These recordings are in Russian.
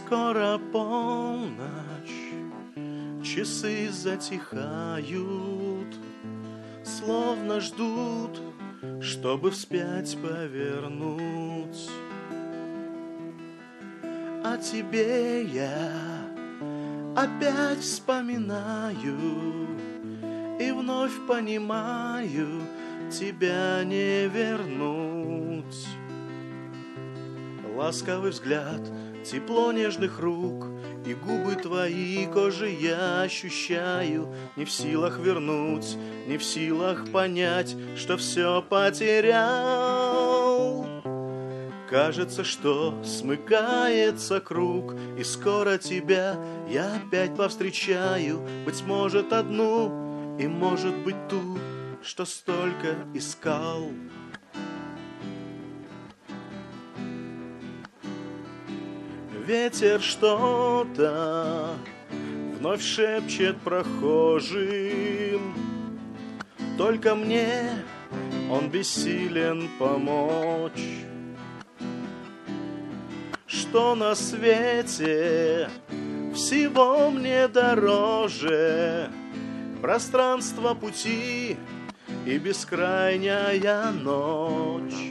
Скоро полночь, часы затихают, словно ждут, чтобы вспять повернуть. О тебе я опять вспоминаю и вновь понимаю, тебя не вернуть. Ласковый взгляд, тепло нежных рук и губы твои кожи я ощущаю, не в силах вернуть, не в силах понять, что все потерял. Кажется, что смыкается круг, и скоро тебя я опять повстречаю, быть может одну, и может быть ту, что столько искал. Ветер что-то вновь шепчет прохожим, только мне он бессилен помочь. Что на свете всего мне дороже пространство пути и бескрайняя ночь.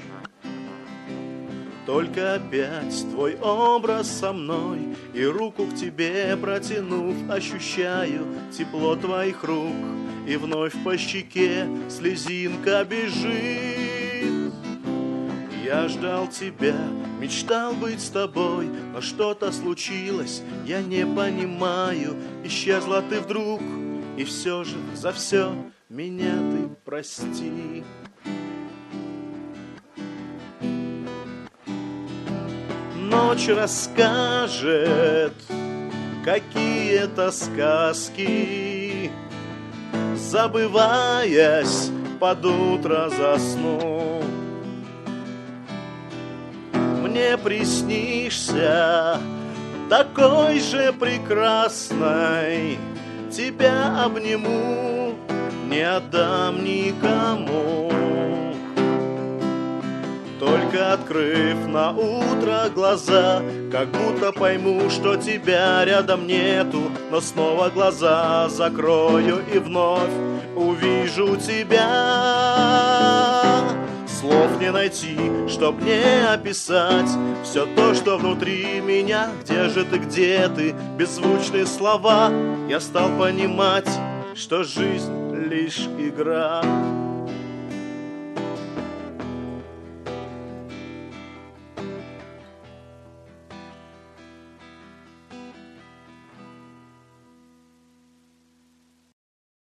Только опять твой образ со мной, и руку к тебе протянув, ощущаю тепло твоих рук, и вновь по щеке слезинка бежит. Я ждал тебя, мечтал быть с тобой, но что-то случилось, я не понимаю. Исчезла ты вдруг, и все же за все меня ты прости. Ночь расскажет какие-то сказки, забываясь, под утро засну. Мне приснишься такой же прекрасной, тебя обниму, не отдам никому. Только открыв на утро глаза, как будто пойму, что тебя рядом нету, но снова глаза закрою и вновь увижу тебя. Слов не найти, чтоб не описать все то, что внутри меня. Где же ты, где ты? Беззвучные слова. Я стал понимать, что жизнь лишь игра.